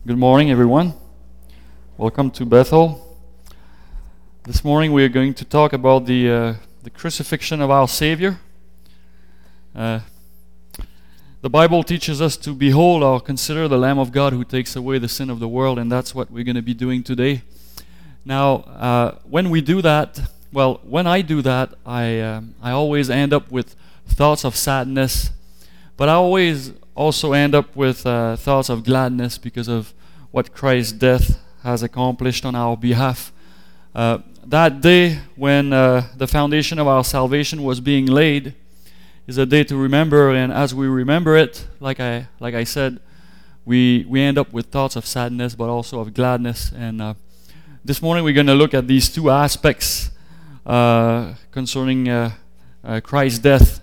Good morning, everyone. Welcome to Bethel. This morning we are going to talk about the crucifixion of our Savior. The Bible teaches us to behold or consider the Lamb of God who takes away the sin of the world, and that's what we're going to be doing today. Now, when we do that, when I do that, I always end up with thoughts of sadness, but I always also end up with thoughts of gladness because of what Christ's death has accomplished on our behalf. That day when the foundation of our salvation was being laid is a day to remember, and as we remember it, like I said, we end up with thoughts of sadness but also of gladness. And this morning we're going to look at these two aspects concerning Christ's death.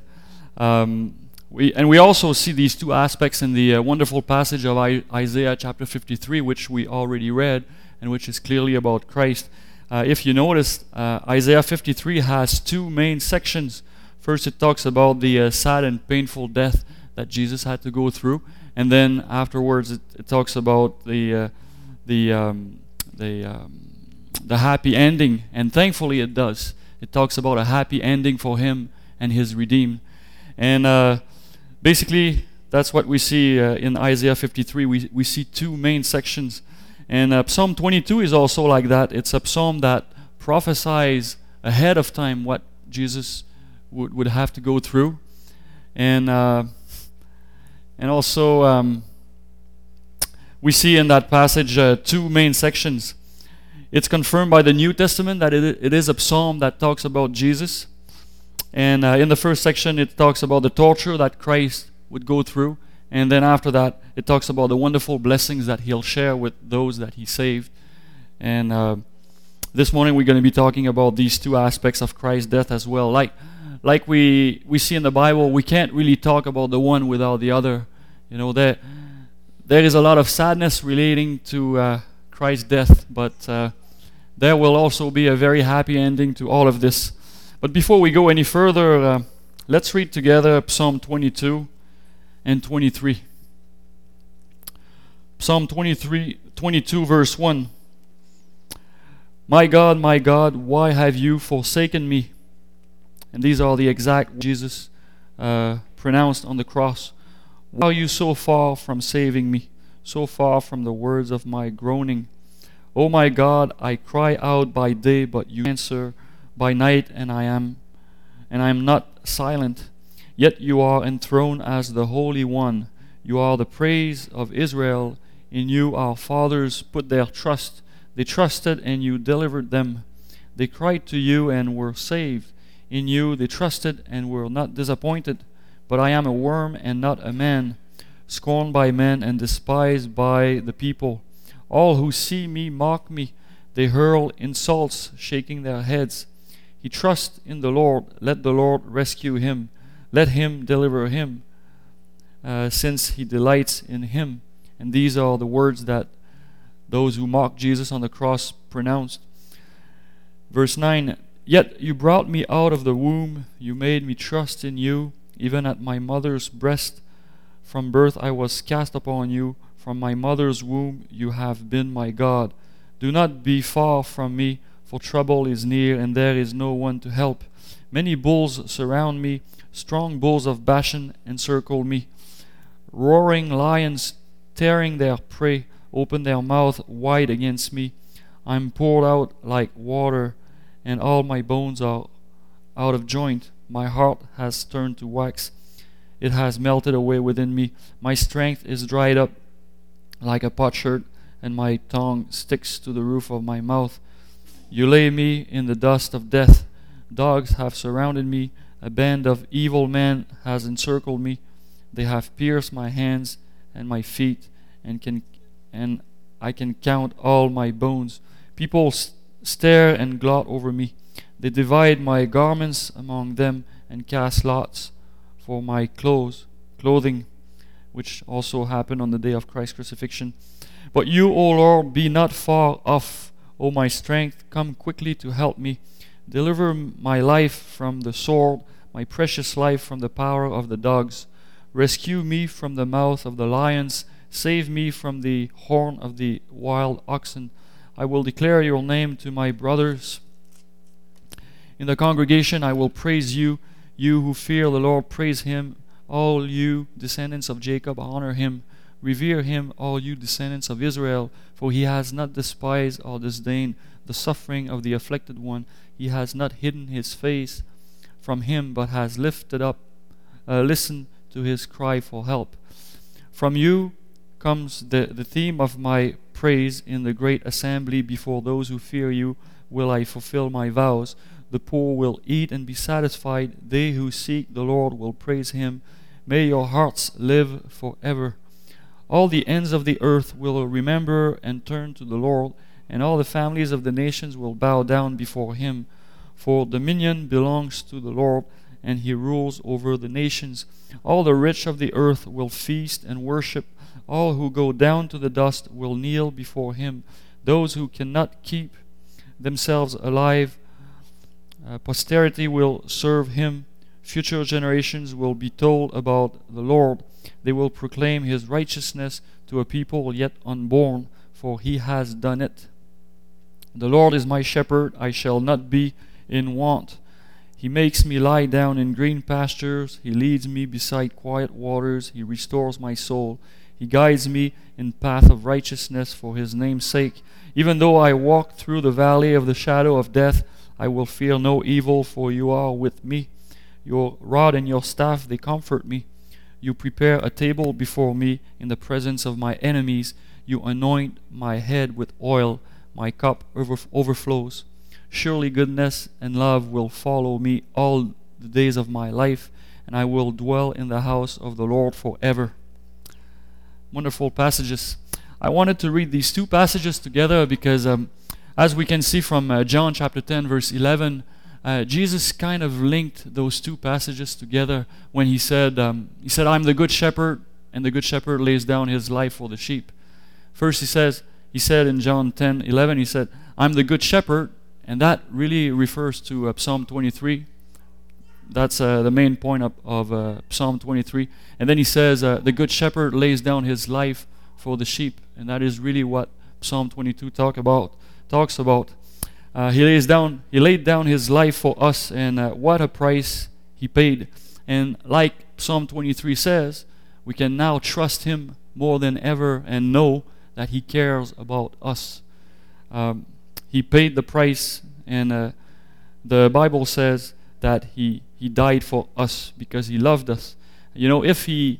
We also see these two aspects in the wonderful passage of Isaiah chapter 53, which we already read, and which is clearly about Christ. If you notice, Isaiah 53 has two main sections. First, it talks about the sad and painful death that Jesus had to go through, and then afterwards, it talks about the happy ending. And thankfully, it does. It talks about a happy ending for him and his redeemed. And basically, that's what we see in Isaiah 53. We see two main sections. And Psalm 22 is also like that. It's a psalm that prophesies ahead of time what Jesus would have to go through. And also, we see in that passage two main sections. It's confirmed by the New Testament that it is a psalm that talks about Jesus. And in the first section, it talks about the torture that Christ would go through. And then after that, it talks about the wonderful blessings that he'll share with those that he saved. And this morning, we're going to be talking about these two aspects of Christ's death as well. Like we see in the Bible, we can't really talk about the one without the other. You know, there is a lot of sadness relating to Christ's death, but there will also be a very happy ending to all of this. But before we go any further, let's read together Psalm 22 and 23. Psalm 22, verse 1. My God, why have you forsaken me? And these are the exact Jesus pronounced on the cross. Why are you so far from saving me, so far from the words of my groaning? O my God, I cry out by day, but you answer by night, and I am not silent. Yet you are enthroned as the Holy One. You are the praise of Israel. In you our fathers put their trust. They trusted, and you delivered them. They cried to you and were saved. In you they trusted and were not disappointed. But I am a worm and not a man, scorned by men and despised by the people. All who see me mock me. They hurl insults, shaking their heads. He trusts in the Lord. Let the Lord rescue him. Let him deliver him, since he delights in him. And these are the words that those who mocked Jesus on the cross pronounced. Verse 9, Yet you brought me out of the womb. You made me trust in you. Even at my mother's breast, from birth I was cast upon you. From my mother's womb you have been my God. Do not be far from me, for trouble is near, and there is no one to help. Many bulls surround me, strong bulls of Bashan encircle me. Roaring lions, tearing their prey, open their mouth wide against me. I am poured out like water, and all my bones are out of joint. My heart has turned to wax. It has melted away within me. My strength is dried up like a potsherd, and my tongue sticks to the roof of my mouth. You lay me in the dust of death. Dogs have surrounded me. A band of evil men has encircled me. They have pierced my hands and my feet, and I can count all my bones. People stare and gloat over me. They divide my garments among them and cast lots for my clothing, which also happened on the day of Christ's crucifixion. But you, O Lord, be not far off. O my strength, come quickly to help me. Deliver my life from the sword, my precious life from the power of the dogs. Rescue me from the mouth of the lions. Save me from the horn of the wild oxen. I will declare your name to my brothers. In the congregation I will praise you. You who fear the Lord, praise him. All you descendants of Jacob, honor him. Revere him, all you descendants of Israel, for he has not despised or disdained the suffering of the afflicted one. He has not hidden his face from him, but has listened to his cry for help. From you comes the theme of my praise in the great assembly. Before those who fear you will I fulfill my vows. The poor will eat and be satisfied. They who seek the Lord will praise him. May your hearts live forever. All the ends of the earth will remember and turn to the Lord, and all the families of the nations will bow down before him. For dominion belongs to the Lord, and he rules over the nations. All the rich of the earth will feast and worship. All who go down to the dust will kneel before him. Those who cannot keep themselves alive, posterity will serve him. Future generations will be told about the Lord. They will proclaim his righteousness to a people yet unborn, for he has done it. The Lord is my shepherd, I shall not be in want. He makes me lie down in green pastures. He leads me beside quiet waters. He restores my soul. He guides me in path of righteousness for his name's sake. Even though I walk through the valley of the shadow of death, I will fear no evil, for you are with me. Your rod and your staff, they comfort me. You prepare a table before me in the presence of my enemies. You anoint my head with oil. My cup overflows. Surely goodness and love will follow me all the days of my life, and I will dwell in the house of the Lord forever. Wonderful passages. I wanted to read these two passages together because as we can see from John chapter 10 verse 11, Jesus kind of linked those two passages together when he said, I'm the good shepherd, and the good shepherd lays down his life for the sheep. First he said in John 10:11, he said, I'm the good shepherd, and that really refers to Psalm 23. That's the main point of Psalm 23. And then he says, the good shepherd lays down his life for the sheep, and that is really what Psalm 22 talks about. He laid down his life for us, and what a price he paid. And like Psalm 23 says, we can now trust him more than ever and know that he cares about us. He paid the price, and the Bible says that he died for us because he loved us. You know, if he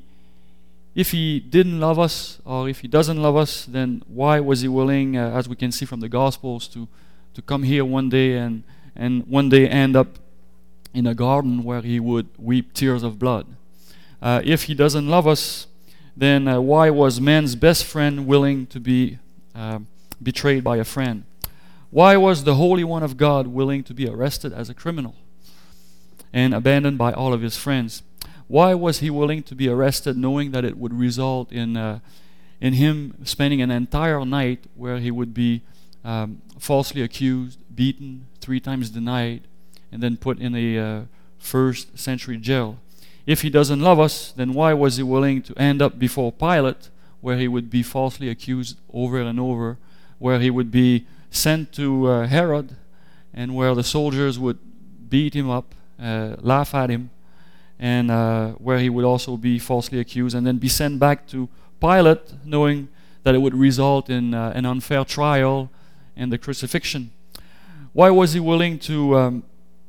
didn't love us, or if he doesn't love us, then why was he willing, as we can see from the Gospels, to come here one day and one day end up in a garden where he would weep tears of blood? If he doesn't love us, then why was man's best friend willing to be betrayed by a friend? Why was the Holy One of God willing to be arrested as a criminal and abandoned by all of his friends? Why was he willing to be arrested knowing that it would result in him spending an entire night where he would be falsely accused, beaten, 3 times denied, and then put in a first century jail? If he doesn't love us, then why was he willing to end up before Pilate, where he would be falsely accused over and over, where he would be sent to Herod, and where the soldiers would beat him up, laugh at him, and where he would also be falsely accused, and then be sent back to Pilate, knowing that it would result in an unfair trial and the crucifixion? Why was he willing to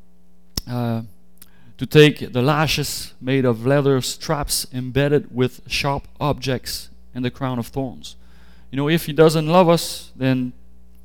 take the lashes made of leather straps embedded with sharp objects and the crown of thorns? You know, if he doesn't love us, then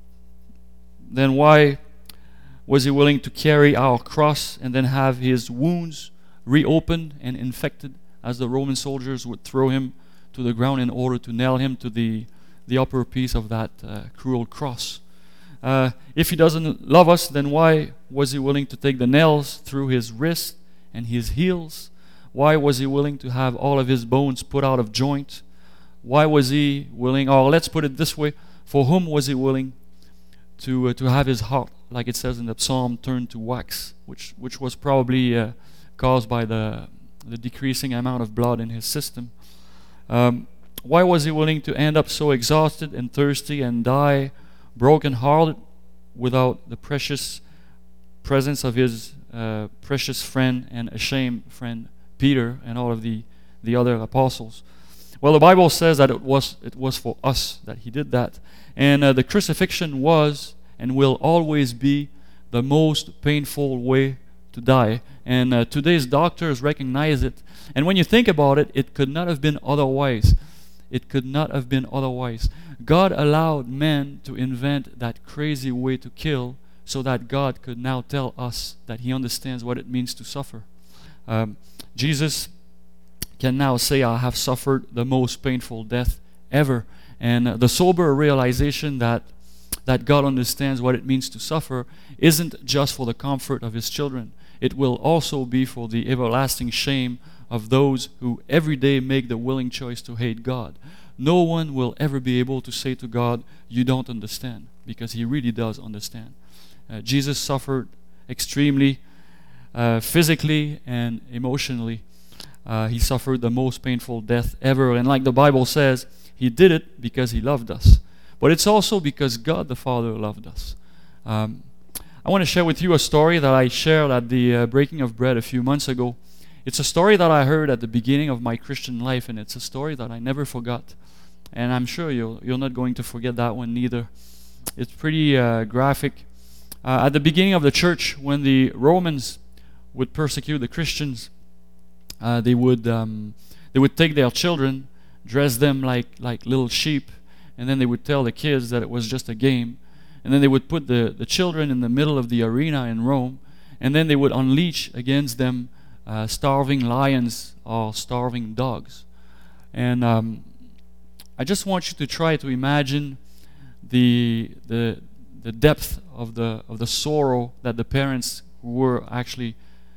why was he willing to carry our cross and then have his wounds reopened and infected as the Roman soldiers would throw him to the ground in order to nail him to the upper piece of that cruel cross? If he doesn't love us, then why was he willing to take the nails through his wrist and his heels? Why was he willing to have all of his bones put out of joint? Why was he willing, or let's put it this way, for whom was he willing to have his heart, like it says in the psalm, turned to wax, which was probably caused by the decreasing amount of blood in his system? Why was he willing to end up so exhausted and thirsty and die broken-hearted without the precious presence of his precious friend and ashamed friend Peter and all of the other apostles? Well, the Bible says that it was for us that he did that. And the crucifixion was and will always be the most painful way to die. And today's doctors recognize it. And when you think about it, it could not have been otherwise. It could not have been otherwise. God allowed men to invent that crazy way to kill so that God could now tell us that he understands what it means to suffer. Jesus can now say, I have suffered the most painful death ever. And the sober realization that God understands what it means to suffer isn't just for the comfort of his children. It will also be for the everlasting shame of those who every day make the willing choice to hate God. No one will ever be able to say to God, you don't understand, because he really does understand. Jesus suffered extremely physically and emotionally. He suffered the most painful death ever. And like the Bible says, he did it because he loved us. But it's also because God the Father loved us. I want to share with you a story that I shared at the breaking of bread a few months ago. It's a story that I heard at the beginning of my Christian life, and it's a story that I never forgot. And I'm sure you're not going to forget that one neither. It's pretty graphic. At the beginning of the church, when the Romans would persecute the Christians, they would take their children, dress them like little sheep, and then they would tell the kids that it was just a game. And then they would put the children in the middle of the arena in Rome, and then they would unleash against them starving lions or starving dogs. And I just want you to try to imagine the depth of the sorrow that the parents who were actually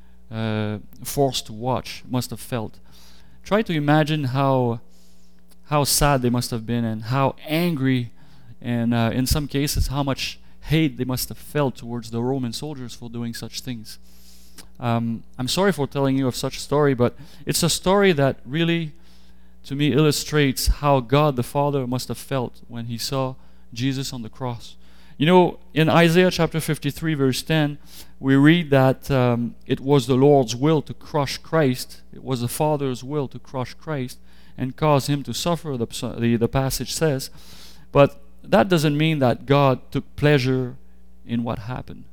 forced to watch must have felt. Try to imagine how sad they must have been, and how angry, and in some cases how much hate they must have felt towards the Roman soldiers for doing such things. I'm sorry for telling you of such a story, but it's a story that really, to me, illustrates how God the Father must have felt when he saw Jesus on the cross. You know, in Isaiah chapter 53 verse 10, we read that it was the Lord's will to crush Christ. It was the Father's will to crush Christ and cause him to suffer, the passage says. But that doesn't mean that God took pleasure in what happened.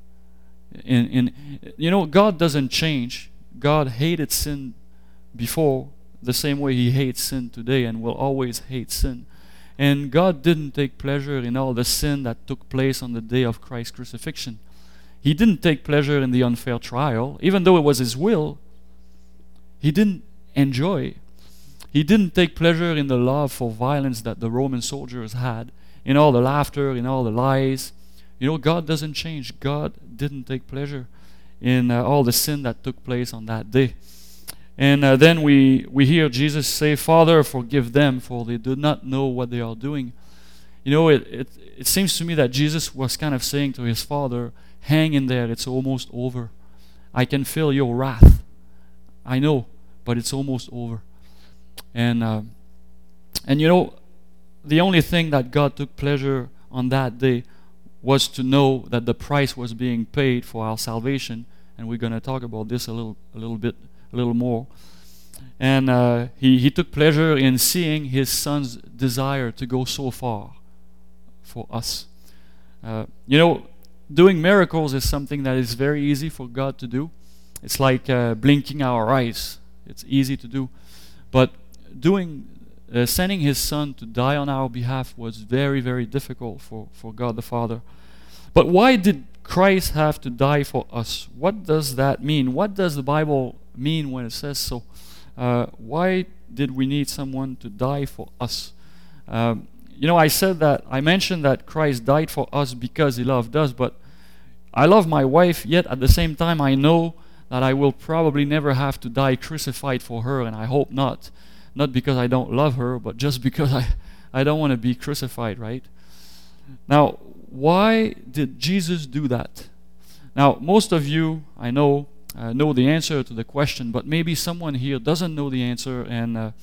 You know, God doesn't change. God hated sin before the same way he hates sin today and will always hate sin. And God didn't take pleasure in all the sin that took place on the day of Christ's crucifixion. He didn't take pleasure in the unfair trial, even though it was his will. He didn't enjoy. He didn't take pleasure in the love for violence that the Roman soldiers had, in all the laughter, in all the lies. You know, God doesn't change. God didn't take pleasure in all the sin that took place on that day. And then we hear Jesus say, Father, forgive them, for they do not know what they are doing. You know, it seems to me that Jesus was kind of saying to his Father, hang in there, it's almost over. I can feel your wrath. I know, but it's almost over. And you know, the only thing that God took pleasure on that day was to know that the price was being paid for our salvation. And we're going to talk about this a little more. And he took pleasure in seeing his son's desire to go so far for us. You know, doing miracles is something that is very easy for God to do. It's like blinking our eyes. It's easy to do. But sending his son to die on our behalf was very, very difficult for God the Father. But why did Christ have to die for us? What does that mean? What does the Bible mean when it says so? Why did we need someone to die for us? You know, I mentioned that Christ died for us because he loved us, but I love my wife, yet at the same time I know that I will probably never have to die crucified for her, and I hope not. Not because I don't love her, but just because I don't want to be crucified, right? Now, why did Jesus do that? Now, most of you, I know the answer to the question, but maybe someone here doesn't know the answer, and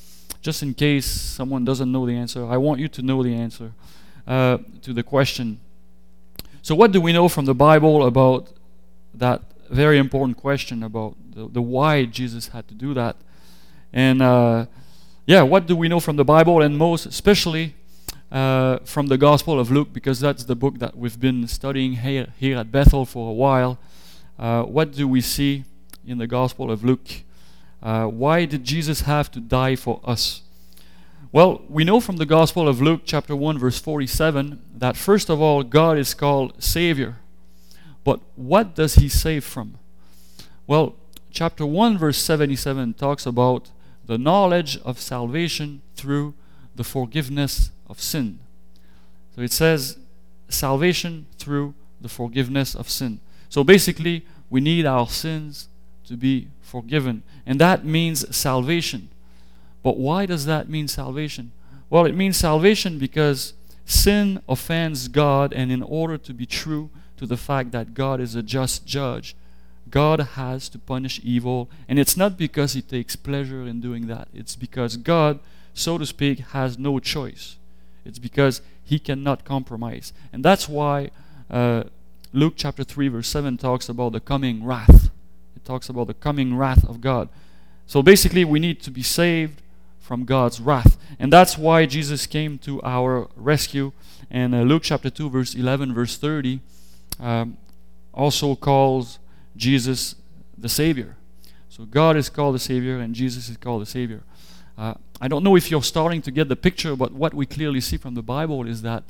just in case someone doesn't know the answer, I want you to know the answer to the question. So what do we know from the Bible about that very important question about the why Jesus had to do that? And what do we know from the Bible, and most especially from the Gospel of Luke, because that's the book that we've been studying here at Bethel for a while. What do we see in the Gospel of Luke? Why did Jesus have to die for us? Well, we know from the Gospel of Luke chapter 1 verse 47 that first of all God is called Savior. But what does He save from? Well, chapter 1 verse 77 talks about the knowledge of salvation through the forgiveness of sin. So it says salvation through the forgiveness of sin. So basically, we need our sins to be forgiven. And that means salvation. But why does that mean salvation? Well, it means salvation because sin offends God, and in order to be true to the fact that God is a just judge, God has to punish evil. And it's not because He takes pleasure in doing that. It's because God, so to speak, has no choice. It's because He cannot compromise. And that's why Luke chapter 3 verse 7 talks about the coming wrath. It talks about the coming wrath of God. So basically we need to be saved from God's wrath. And that's why Jesus came to our rescue. And Luke chapter 2 verse 11 verse 30 also calls Jesus the Savior. So God is called the Savior and Jesus is called the Savior. I don't know if you're starting to get the picture, but what we clearly see from the Bible is that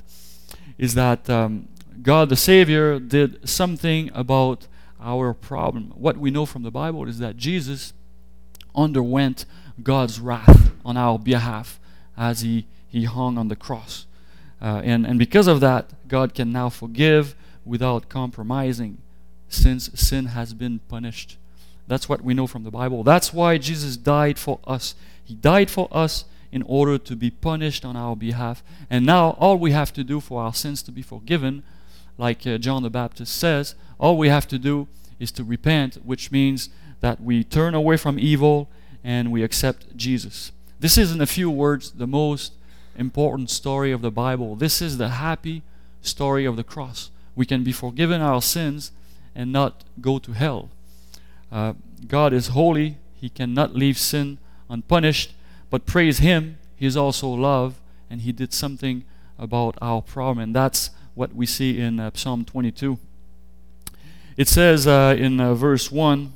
God the Savior did something about our problem. What we know from the Bible is that Jesus underwent God's wrath on our behalf as He hung on the cross. And because of that, God can now forgive without compromising, since sin has been punished. That's what we know from the Bible. That's why Jesus died for us. He died for us in order to be punished on our behalf. And now all we have to do for our sins to be forgiven, like John the Baptist says, all we have to do is to repent, which means that we turn away from evil and we accept Jesus. This is, in a few words, the most important story of the Bible. This is the happy story of the cross. We can be forgiven our sins and not go to hell. God is holy. He cannot leave sin unpunished. But praise Him, He is also love, and He did something about our problem. And that's what we see in Psalm 22. It says in verse 1,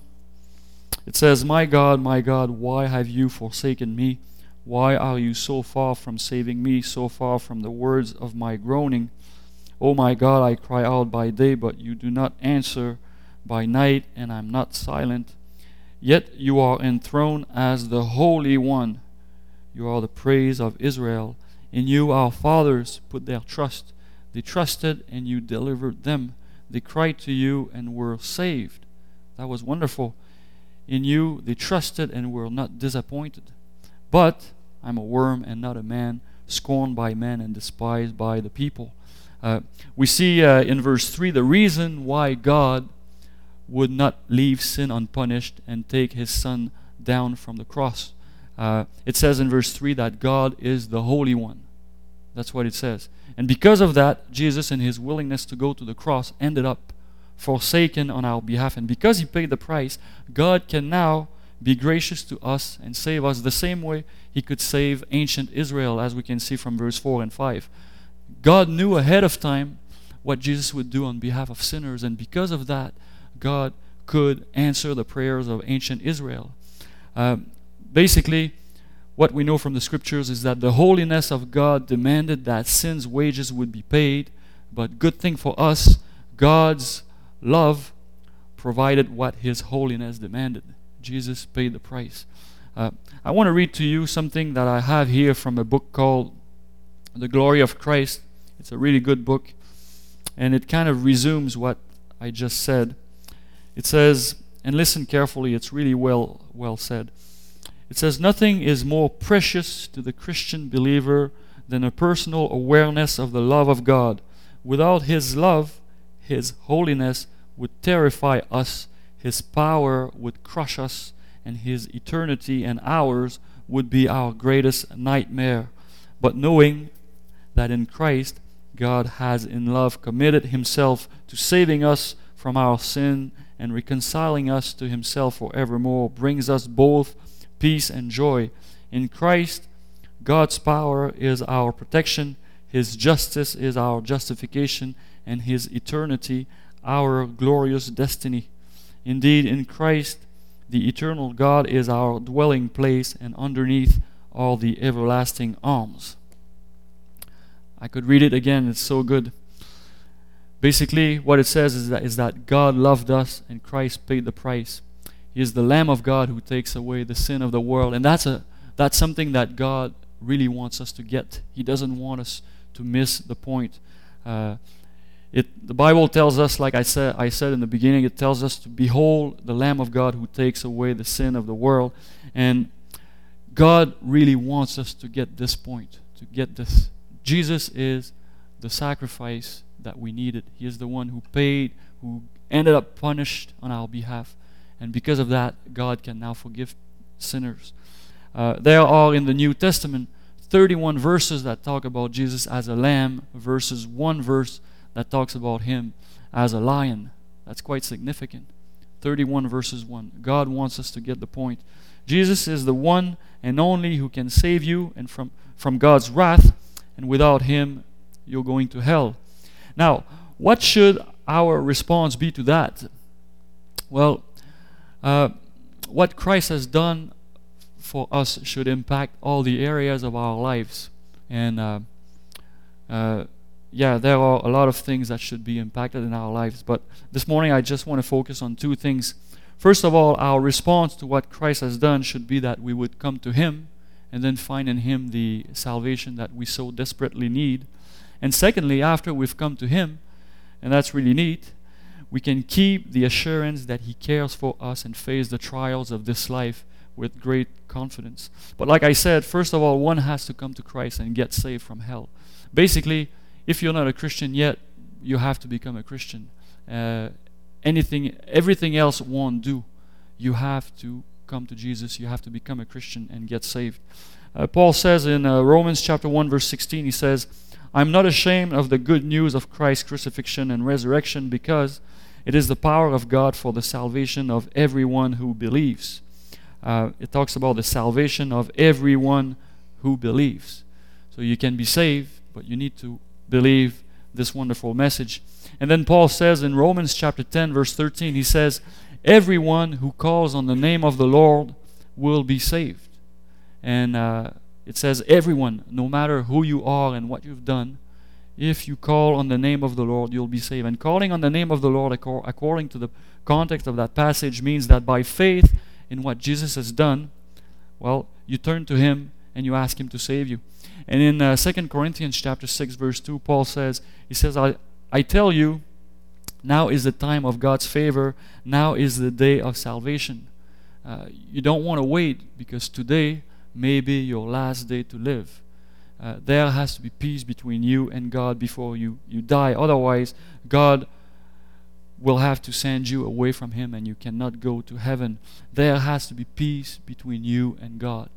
it says, my God, why have you forsaken me? Why are you so far from saving me, so far from the words of my groaning? O my God, I cry out by day, but you do not answer, by night, and I'm not silent. Yet you are enthroned as the Holy One. You are the praise of Israel. In you our fathers put their trust. They trusted, and you delivered them. They cried to you and were saved. That was wonderful. In you they trusted and were not disappointed. But I'm a worm and not a man, scorned by men and despised by the people. We see in verse 3 the reason why God would not leave sin unpunished and take His Son down from the cross. It says in verse 3 that God is the Holy One. That's what it says. And because of that, Jesus, in His willingness to go to the cross, ended up forsaken on our behalf. And because He paid the price, God can now be gracious to us and save us the same way He could save ancient Israel, as we can see from verse 4 and 5. God knew ahead of time what Jesus would do on behalf of sinners, and because of that, God could answer the prayers of ancient Israel. Basically, what we know from the Scriptures is that the holiness of God demanded that sin's wages would be paid, but good thing for us, God's love provided what His holiness demanded. Jesus paid the price. I want to read to you something that I have here from a book called The Glory of Christ. It's a really good book, and it kind of resumes what I just said. It says, and listen carefully, it's really well said. It says, nothing is more precious to the Christian believer than a personal awareness of the love of God. Without His love, His holiness would terrify us, His power would crush us, and His eternity and ours would be our greatest nightmare. But knowing that in Christ, God has in love committed himself to saving us from our sin and reconciling us to himself forevermore brings us both peace and joy. In Christ, God's power is our protection, his justice is our justification, and his eternity our glorious destiny. Indeed, in Christ, the eternal God is our dwelling place, and underneath are the everlasting arms. I could read it again, it's so good. Basically, what it says is that God loved us and Christ paid the price. He is the Lamb of God who takes away the sin of the world, and that's something that God really wants us to get. He doesn't want us to miss the point. The Bible tells us, like I said in the beginning, it tells us to behold the Lamb of God who takes away the sin of the world. And God really wants us to get this point, to get this. Jesus is the sacrifice that we needed. He is the one who paid, who ended up punished on our behalf. And because of that, God can now forgive sinners. There are in the New Testament 31 verses that talk about Jesus as a lamb versus one verse that talks about him as a lion. That's quite significant. 31 verses 1. God wants us to get the point. Jesus is the one and only who can save you and from God's wrath, and without him, you're going to hell. Now, what should our response be to that? Well, what Christ has done for us should impact all the areas of our lives. And there are a lot of things that should be impacted in our lives. But this morning I just want to focus on two things. First of all, our response to what Christ has done should be that we would come to him and then find in him the salvation that we so desperately need. And secondly, after we've come to him, and that's really neat, we can keep the assurance that he cares for us and face the trials of this life with great confidence. But like I said, first of all, one has to come to Christ and get saved from hell. Basically, if you're not a Christian yet, you have to become a Christian. Everything else won't do. You have to come to Jesus. You have to become a Christian and get saved. Paul says in Romans chapter 1 verse 16, he says, I'm not ashamed of the good news of Christ's crucifixion and resurrection, because it is the power of God for the salvation of everyone who believes. It talks about the salvation of everyone who believes. So you can be saved, but you need to believe this wonderful message. And then Paul says in Romans chapter 10 verse 13, he says, everyone who calls on the name of the Lord will be saved. And it says everyone, no matter who you are and what you've done, if you call on the name of the Lord, you'll be saved. And calling on the name of the Lord, according to the context of that passage, means that by faith in what Jesus has done, well, you turn to him and you ask him to save you. And in 2 Corinthians chapter 6 verse 2, Paul says, he says, I tell you, now is the time of God's favor. Now is the day of salvation. You don't want to wait, because today may be your last day to live. There has to be peace between you and God before you die. Otherwise, God will have to send you away from him and you cannot go to heaven. There has to be peace between you and God.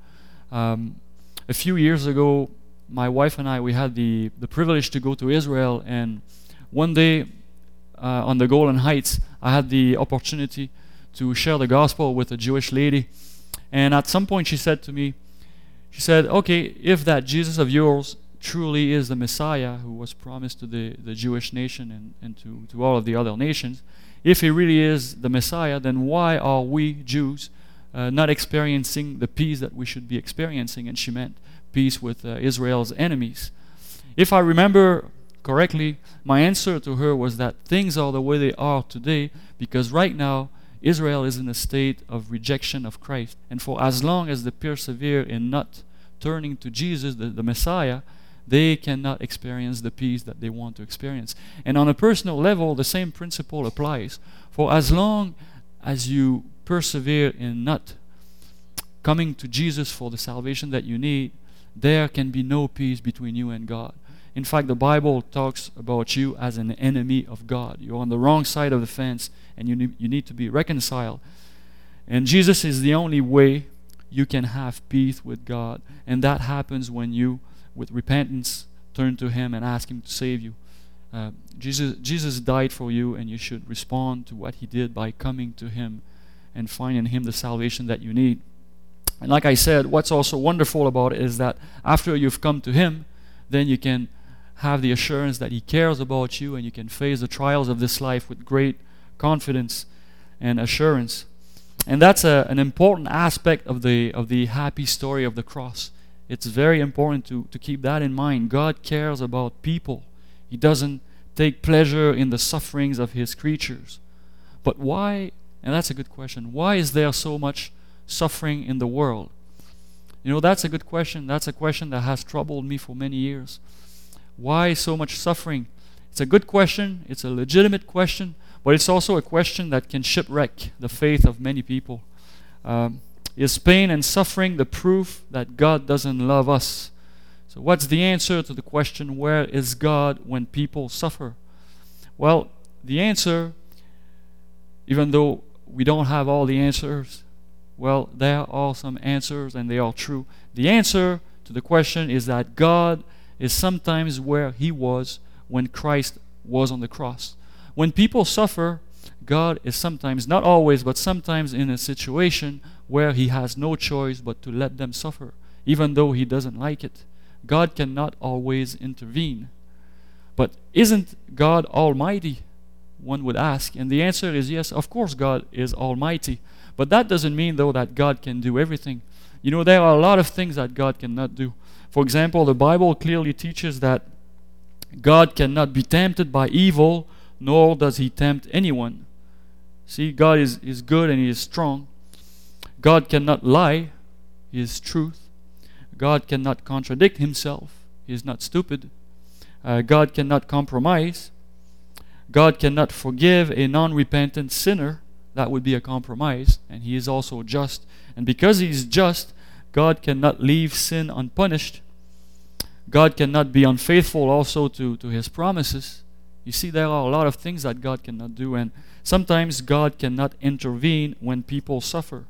A few years ago, my wife and I, we had the privilege to go to Israel, and one day on the Golan Heights, I had the opportunity to share the gospel with a Jewish lady. And at some point she said to me, she said, okay, if that Jesus of yours truly is the Messiah who was promised to the Jewish nation and to all of the other nations, if he really is the Messiah, then why are we Jews not experiencing the peace that we should be experiencing? And she meant peace with Israel's enemies. If I remember correctly, my answer to her was that things are the way they are today because right now Israel is in a state of rejection of Christ. And for as long as they persevere in not turning to Jesus, the Messiah, they cannot experience the peace that they want to experience. And on a personal level, the same principle applies. For as long as you persevere in not coming to Jesus for the salvation that you need, there can be no peace between you and God. In fact, the Bible talks about you as an enemy of God. You're on the wrong side of the fence and you need to be reconciled. And Jesus is the only way you can have peace with God. And that happens when you, with repentance, turn to Him and ask Him to save you. Jesus died for you, and you should respond to what He did by coming to Him and find in Him the salvation that you need. And like I said, what's also wonderful about it is that after you've come to Him, then you can have the assurance that He cares about you, and you can face the trials of this life with great confidence and assurance. And that's an important aspect of the happy story of the cross. It's very important to keep that in mind. God cares about people. He doesn't take pleasure in the sufferings of His creatures. But why, and that's a good question, why is there so much suffering in the world? You know, that's a good question. That's a question that has troubled me for many years. Why so much suffering? It's a good question. It's a legitimate question. But it's also a question that can shipwreck the faith of many people. Is pain and suffering the proof that God doesn't love us? So what's the answer to the question, where is God when people suffer? Well, the answer, even though we don't have all the answers, well, there are some answers and they are true. The answer to the question is that God is sometimes where He was when Christ was on the cross. When people suffer, God is sometimes, not always, but sometimes in a situation where He has no choice but to let them suffer, even though He doesn't like it. God cannot always intervene. But isn't God almighty? One would ask. And the answer is yes, of course God is almighty. But that doesn't mean, though, that God can do everything. You know, there are a lot of things that God cannot do. For example, the Bible clearly teaches that God cannot be tempted by evil, nor does He tempt anyone. See, God is good and He is strong. God cannot lie. He is truth. God cannot contradict Himself. He is not stupid. God cannot compromise. God cannot forgive a non-repentant sinner. That would be a compromise. And He is also just. And because He is just, God cannot leave sin unpunished. God cannot be unfaithful also to His promises. You see, there are a lot of things that God cannot do. And sometimes God cannot intervene when people suffer.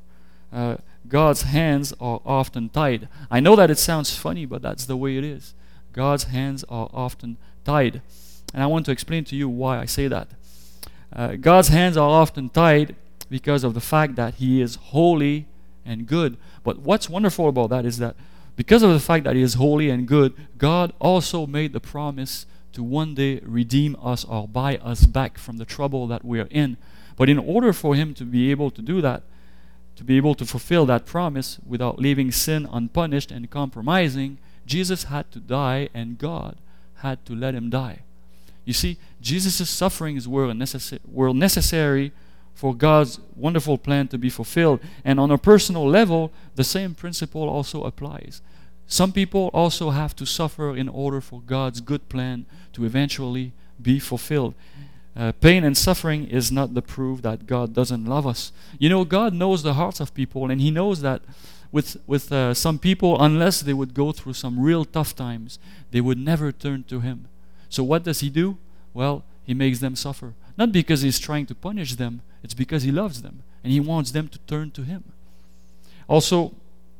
God's hands are often tied. I know that it sounds funny, but that's the way it is. God's hands are often tied. And I want to explain to you why I say that. God's hands are often tied because of the fact that He is holy and good. But what's wonderful about that is that because of the fact that He is holy and good, God also made the promise to one day redeem us or buy us back from the trouble that we are in. But in order for Him to be able to do that, to be able to fulfill that promise without leaving sin unpunished and compromising, Jesus had to die, and God had to let Him die. You see, Jesus' sufferings were necessary for God's wonderful plan to be fulfilled. And on a personal level, the same principle also applies. Some people also have to suffer in order for God's good plan to eventually be fulfilled. Pain and suffering is not the proof that God doesn't love us. You know, God knows the hearts of people, and He knows that with some people, unless they would go through some real tough times, they would never turn to Him. So what does He do? Well, He makes them suffer. Not because He's trying to punish them, it's because He loves them, and He wants them to turn to Him. Also,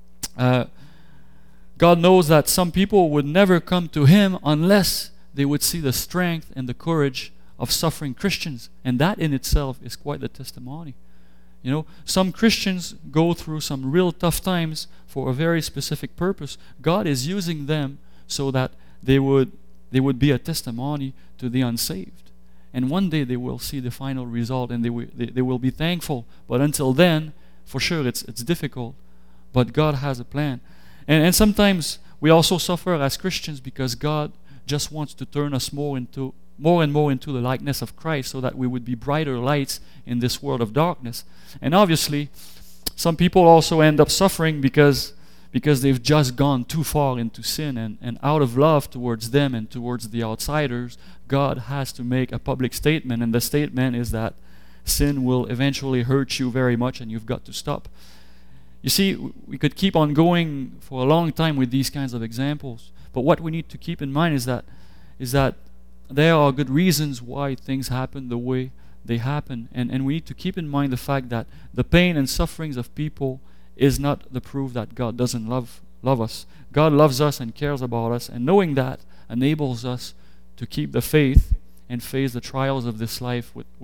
God knows that some people would never come to Him unless they would see the strength and the courage of suffering Christians. And that in itself is quite the testimony. You know, some Christians go through some real tough times for a very specific purpose. God is using them so that they would be a testimony to the unsaved. And one day they will see the final result, and they will be thankful. But until then, for sure, it's difficult. But God has a plan. And sometimes we also suffer as Christians because God just wants to turn us more and more into the likeness of Christ, so that we would be brighter lights in this world of darkness. And obviously, some people also end up suffering because they've just gone too far into sin, and out of love towards them and towards the outsiders, God has to make a public statement, and the statement is that sin will eventually hurt you very much and you've got to stop. You see, we could keep on going for a long time with these kinds of examples, but what we need to keep in mind is that there are good reasons why things happen the way they happen, and we need to keep in mind the fact that the pain and sufferings of people is not the proof that God doesn't love us. God loves us and cares about us, and knowing that enables us to keep the faith and face the trials of this life with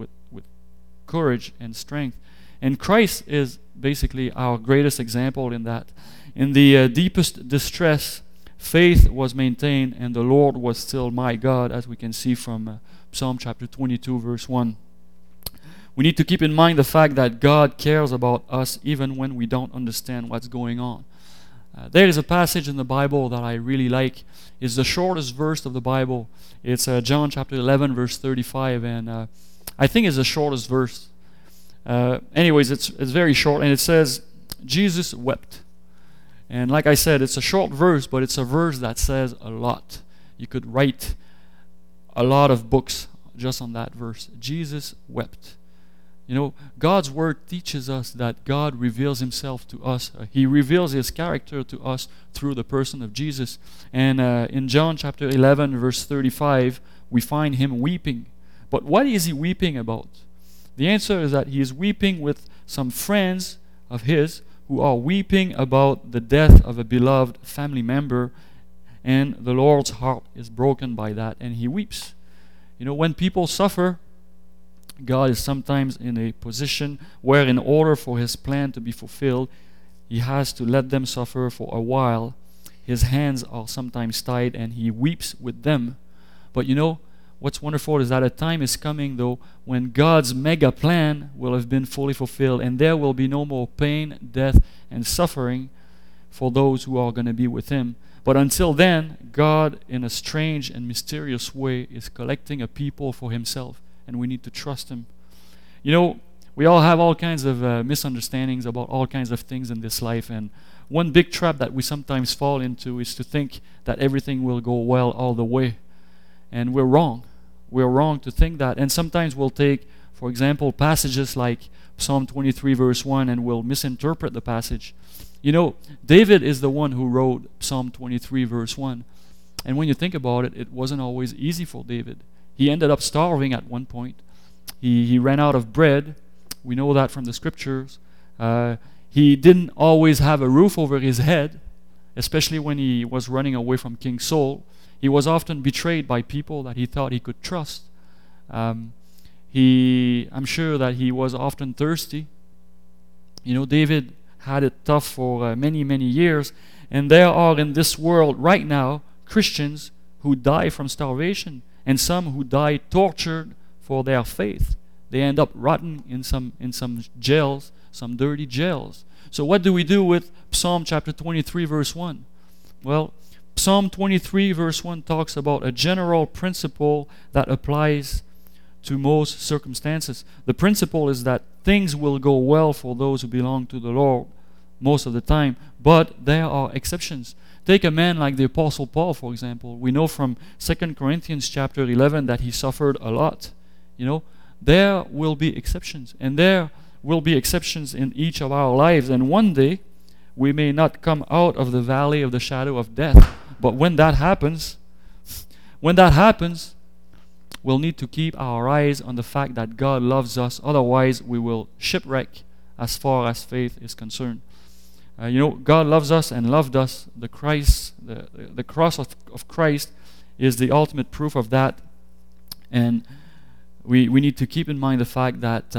courage and strength. And Christ is basically our greatest example in that. In the deepest distress, faith was maintained, and the Lord was still my God, as we can see from Psalm chapter 22, verse 1. We need to keep in mind the fact that God cares about us even when we don't understand what's going on. There is a passage in the Bible that I really like. It's the shortest verse of the Bible. It's John chapter 11, verse 35, and I think it's the shortest verse. Anyways, it's very short, and it says, Jesus wept. And like I said, it's a short verse, but it's a verse that says a lot. You could write a lot of books just on that verse. Jesus wept. You know, God's Word teaches us that God reveals Himself to us. He reveals His character to us through the person of Jesus. And in John chapter 11, verse 35, we find Him weeping. But what is He weeping about? The answer is that He is weeping with some friends of His who are weeping about the death of a beloved family member, and the Lord's heart is broken by that, and He weeps. You know, when people suffer, God is sometimes in a position where in order for His plan to be fulfilled, He has to let them suffer for a while. His hands are sometimes tied and He weeps with them. But you know, what's wonderful is that a time is coming, though, when God's mega plan will have been fully fulfilled, and there will be no more pain, death, and suffering for those who are going to be with Him. But until then, God, in a strange and mysterious way, is collecting a people for Himself, and we need to trust Him. You know, we all have all kinds of misunderstandings about all kinds of things in this life, and one big trap that we sometimes fall into is to think that everything will go well all the way. And we're wrong. We're wrong to think that. And sometimes we'll take, for example, passages like Psalm 23 verse 1, and we'll misinterpret the passage. You know, David is the one who wrote Psalm 23 verse 1. And when you think about it, it wasn't always easy for David. He ended up starving at one point. He ran out of bread. We know that from the scriptures. He didn't always have a roof over his head, especially when he was running away from King Saul. He was often betrayed by people that he thought he could trust. I'm sure that he was often thirsty. You know, David had it tough for many, many years. And there are in this world right now Christians who die from starvation, and some who die tortured for their faith. They end up rotting in some jails, some dirty jails. So what do we do with Psalm chapter 23 verse 1? Well, Psalm 23 verse 1 talks about a general principle that applies to most circumstances. The principle is that things will go well for those who belong to the Lord most of the time, but there are exceptions. Take a man like the Apostle Paul, for example. We know from 2 Corinthians chapter 11 that he suffered a lot. You know, there will be exceptions, and there will be exceptions in each of our lives, and one day we may not come out of the valley of the shadow of death. But when that happens, we'll need to keep our eyes on the fact that God loves us. Otherwise, we will shipwreck as far as faith is concerned. You know, God loves us and loved us. The cross of Christ is the ultimate proof of that. And we need to keep in mind the fact that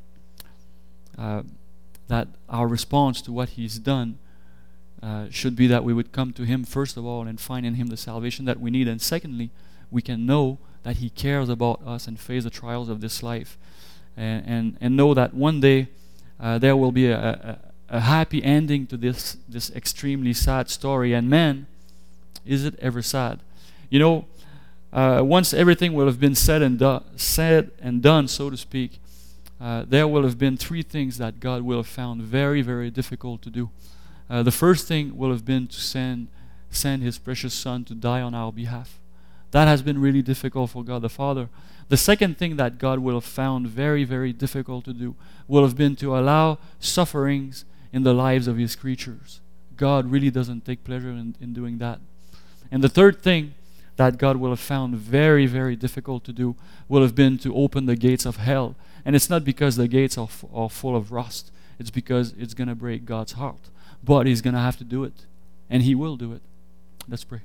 that our response to what He's done should be that we would come to Him first of all and find in Him the salvation that we need. And secondly, we can know that He cares about us and face the trials of this life, and know that one day there will be a happy ending to this extremely sad story. And man, is it ever sad? You know, once everything will have been said and done, so to speak, there will have been three things that God will have found very, very difficult to do. The first thing will have been to send His precious Son to die on our behalf. That has been really difficult for God the Father. The second thing that God will have found very, very difficult to do will have been to allow sufferings in the lives of His creatures. God really doesn't take pleasure in doing that. And the third thing that God will have found very, very difficult to do will have been to open the gates of hell. And it's not because the gates are full of rust. it's because it's going to break God's heart. But He's going to have to do it. And He will do it. Let's pray.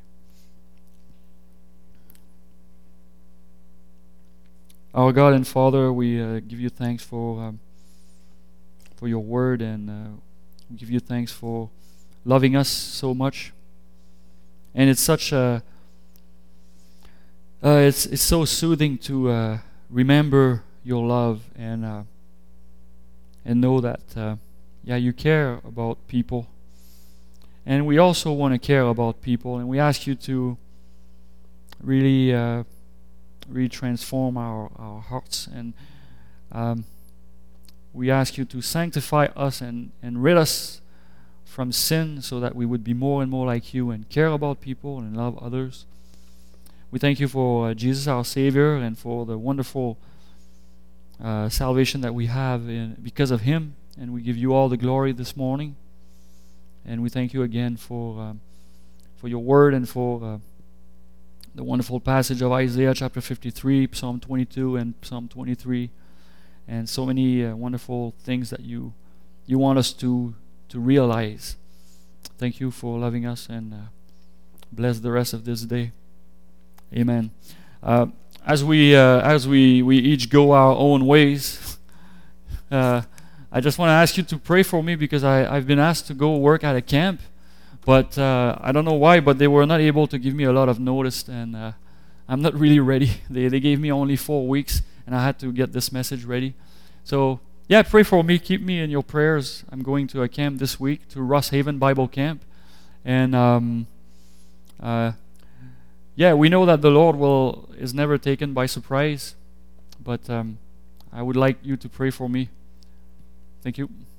Our God and Father, we give you thanks for your word, and we give you thanks for loving us so much. And it's such a it's so soothing to remember your love and know that you care about people, and we also want to care about people, and we ask you to really transform our hearts, and we ask you to sanctify us and rid us from sin, so that we would be more and more like you and care about people and love others. We thank you for Jesus, our Savior, and for the wonderful salvation that we have because of Him. And we give you all the glory this morning. And we thank you again for your word, and for the wonderful passage of Isaiah chapter 53, Psalm 22, and Psalm 23, and so many wonderful things that you want us to realize. Thank you for loving us, and bless the rest of this day. Amen. As we each go our own ways, I just want to ask you to pray for me, because I've been asked to go work at a camp, but I don't know why, but they were not able to give me a lot of notice, and I'm not really ready. They gave me only 4 weeks, and I had to get this message ready. So yeah, pray for me. Keep me in your prayers. I'm going to a camp this week, to Ross Haven Bible Camp, and we know that the Lord is never taken by surprise, but I would like you to pray for me. Thank you.